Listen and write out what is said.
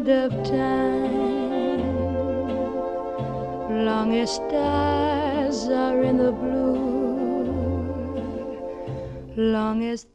end of time. Long as stars are in the blue, long as